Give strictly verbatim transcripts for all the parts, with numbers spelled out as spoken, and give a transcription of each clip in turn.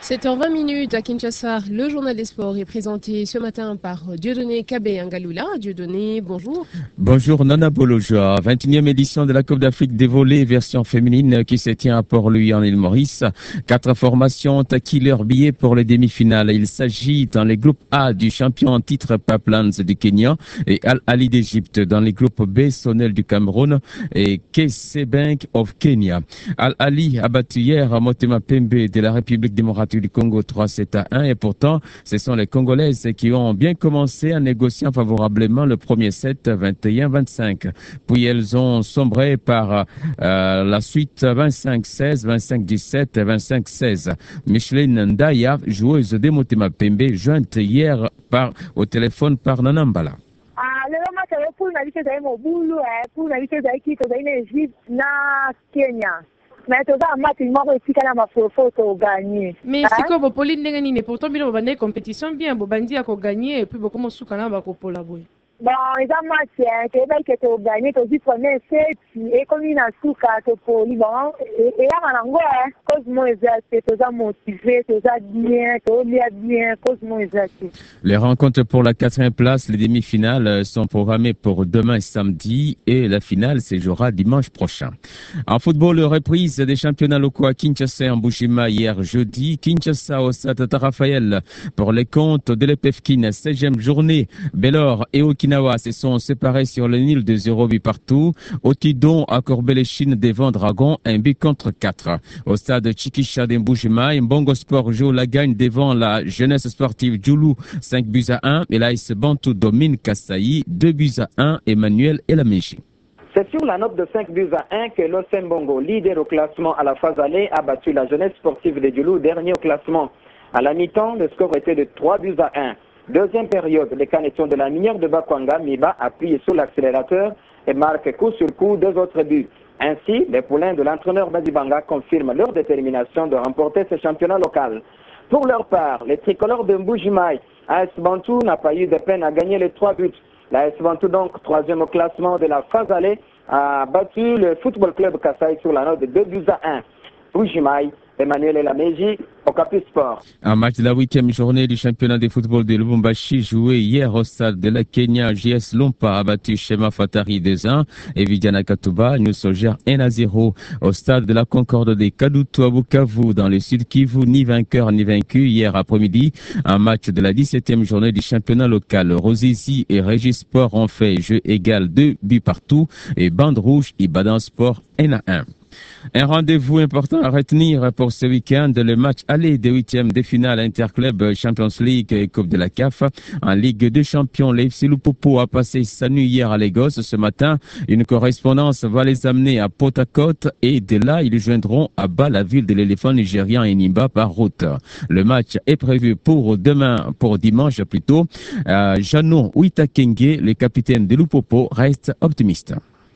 sept heures vingt minutes à Kinshasa, le journal des sports est présenté ce matin par Dieudonné Kabé Angalula. Dieudonné, bonjour. Bonjour Nana Bolojoa, vingt et unième édition de la Coupe d'Afrique des volets version féminine qui se tient à Port-Louis en île Maurice. Quatre formations ont acquis leur billet pour les demi-finales. Il s'agit dans les groupes A du champion en titre Paplands du Kenya et Al-Ali d'Égypte. Dans les groupes B, Sonel du Cameroun et K C Bank of Kenya. Al-Ali a battu hier Motema Pembe de la République démocratique du Congo trois sept à un et pourtant ce sont les Congolaises qui ont bien commencé en négociant favorablement le premier set vingt et un vingt-cinq. Puis elles ont sombré par euh, la suite vingt-cinq seize, vingt-cinq dix-sept et vingt-cinq seize. Micheline Ndaya, joueuse de Motema Pembe, jointe hier par, au téléphone par Nanambala. lelo match pour na biso ezali mobulu pour na biso ezali ki tozali na Égypte na Kenya. Mais toza match moko etikala mafofo toganye. Mais siko bopoli ndenge nini pourtant bino bobande compétition bien bobandi ya koganye et puis bokomo suka na bakopola boye. Bon, eza match toyebaki ke toganye tozwi premier set ekomi na suka topoli bon eyaka nango cosmo eza te toza motivé toza bien tolia bien cosmo eza te. Les rencontres pour la quatrième place, les demi-finales sont programmées pour demain samedi et la finale se jouera dimanche prochain. En football, reprise des championnats locaux à Kinshasa en Bushima hier jeudi. Kinshasa au Stade Raphaël pour les comptes de l'E P F Kin, seizième journée. Belor et Okinawa se sont séparés sur le Nil de zéro but partout. Otidon a courbé les chines devant Dragon, un but contre quatre. Au stade Chikisha d'Mbushima, Mbongo Sport joue la gagne devant la jeunesse sportive Djoulou, cinq buts à un. Et là, l'A S Bantou domine Kasaï, deux buts à un. Emmanuel Elamechi. C'est sur la note de cinq buts à un que l'O S M Bongo, leader au classement à la phase aller, a battu la jeunesse sportive de Djoulou, dernier au classement. À la mi-temps, le score était de trois buts à un. Deuxième période, les canetons de la minière de Bakwanga, Miba, appuie sur l'accélérateur et marque coup sur coup deux autres buts. Ainsi, les poulains de l'entraîneur Badibanga confirment leur détermination de remporter ce championnat local. Pour leur part, les tricolores de Mbujimaï, A S Bantou n'a pas eu de peine à gagner les trois buts. La A S Bantou, donc troisième au classement de la phase aller, a battu le football club Kasaï sur la note de deux buts à un. Mbujimaï, Emmanuel Elameji, au Capi Sport. Un match de la huitième journée du championnat de football de Lubumbashi joué hier au stade de la Kenya. J S Lumpa a battu Shema Fatari deux un et Vidiana Katuba nous gère un à zéro. Au stade de la Concorde des Kadutu à Bukavu dans le sud Kivu, ni vainqueur ni vaincu hier après-midi. Un match de la dix-septième journée du championnat local. Rosizi et Régis Sport ont fait jeu égal deux buts partout et Bande Rouge Ibadan Sport un à un. Un rendez-vous important à retenir pour ce week-end, le match aller des huitièmes de finale Interclub Champions League et Coupe de la C A F. En Ligue des Champions, l'F C Lupopo a passé sa nuit hier à Lagos. Ce matin, une correspondance va les amener à Port-à-Côte et de là, ils joindront à bas la ville de l'éléphant nigérian et Nimba par route. Le match est prévu pour demain, pour dimanche plutôt. Euh, Jano Ouitakenge, le capitaine de Lupopo, reste optimiste.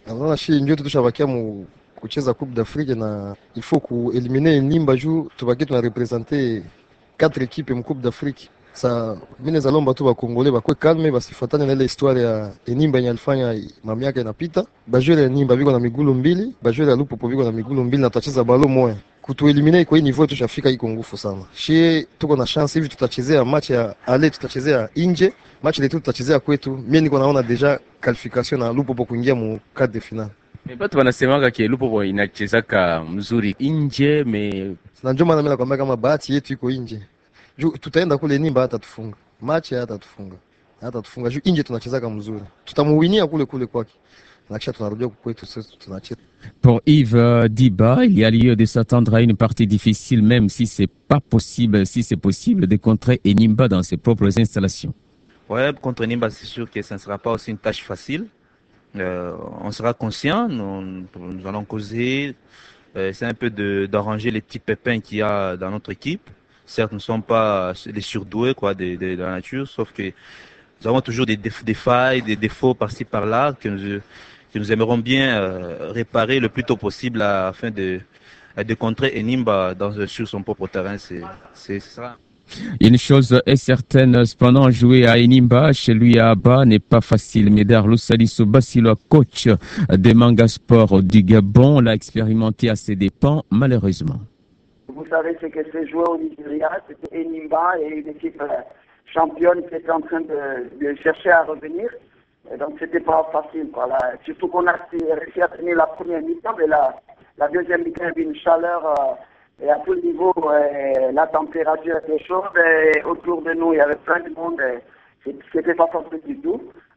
Kucheza Coupe d'Afrique na il faut kueliminer Nimba juu tubaki tunarepresente quatre équipes mu Coupe d'Afrique. Sa mimi zalomba tu ba Congolais bakwe calme basifatane na ile histoire ya Nimba yenye alifanya mamiaka inapita. Bajure Nimba biko na migulu mbili, bajure Lupopo biko na migulu mbili na tutacheza balo moja. Kutuelimine kwa hii niveau tushafika iko ngufu sana. Shie tuko na chance hivi tutachezea match ya ale tutachezea nje, match letu tutachezea kwetu. Mimi niko naona deja qualification na Lupopo kuingia mu quart de finale. Watu wanasemaga ke Lupopo inachezaka mzuri nje me na ndio maana mimi nakwambia kama bahati yetu iko nje. Juu tutaenda kule Nimba hata tufunga. Match hata tufunga. Hata tufunga juu nje tunachezaka mzuri. Tutamuwinia kule kule kwake. Na kisha tunarudia kwetu sasa tunacheza. Pour Yves Diba, il y a lieu de s'attendre à une partie difficile même si c'est pas possible, si c'est possible de contrer Enimba dans ses propres installations. Ouais, contre Enimba, c'est sûr que ça ne sera pas aussi une tâche facile. Euh, on sera conscient, nous, nous allons causer, euh, c'est un peu de, d'arranger les petits pépins qu'il y a dans notre équipe. Certes, nous ne sommes pas les surdoués quoi, de, de, de la nature, sauf que nous avons toujours des, des, des failles, des défauts par-ci par-là que nous, que nous aimerons bien euh, réparer le plus tôt possible afin de, de contrer Enimba dans, sur son propre terrain. C'est, c'est, c'est ça. Une chose est certaine, cependant, jouer à Enimba, chez lui à Aba, n'est pas facile. Médard Loussalisso Basilo, coach de Manga Sport du Gabon, l'a expérimenté à ses dépens, malheureusement. Vous savez ce que c'est jouer au Nigeria, c'était Enimba et une équipe championne qui était en train de, de chercher à revenir. Et donc c'était pas facile. Voilà. Surtout qu'on a réussi à tenir la première mi-temps, mais la, la deuxième mi-temps avait une chaleur euh, et à tout niveau, euh, la température était chaude et autour de nous il y avait plein de monde. Et c'était pas facile du tout.